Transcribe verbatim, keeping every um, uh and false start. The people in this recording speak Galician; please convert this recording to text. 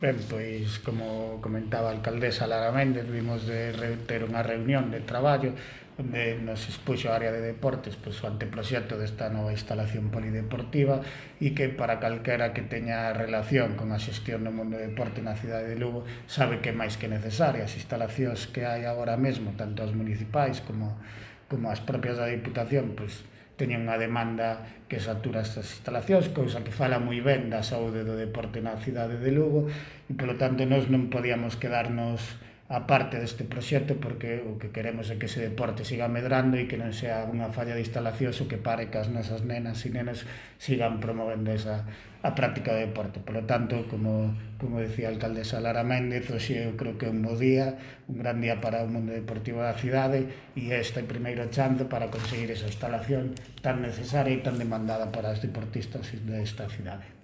Ben, pois, como comentaba a alcaldesa Lara Méndez, vimos de re- ter unha reunión de traballo onde nos expuxo a área de deportes pois, o anteproxecto desta nova instalación polideportiva e que para calquera que teña relación con a xestión do mundo do deporte na cidade de Lugo sabe que é máis que necesaria. As instalacións que hai agora mesmo, tanto as municipais como, como as propias da Diputación, pois, teñen unha demanda que satura estas instalacións, cousa que fala moi ben da saúde do deporte na cidade de Lugo e, polo tanto, nós non podíamos quedarnos a parte deste proxecto porque o que queremos é que ese deporte siga medrando e que non sea unha falla de instalacións o que pare que as nosas nenas e nenos sigan promovendo esa a práctica do deporte. Polo tanto, como, como decía a alcaldesa Lara Méndez, hoxe eu creo que é un bo día, un gran día para o mundo deportivo da cidade e este primeiro chance para conseguir esa instalación tan necesaria e tan demandada para os deportistas desta cidade.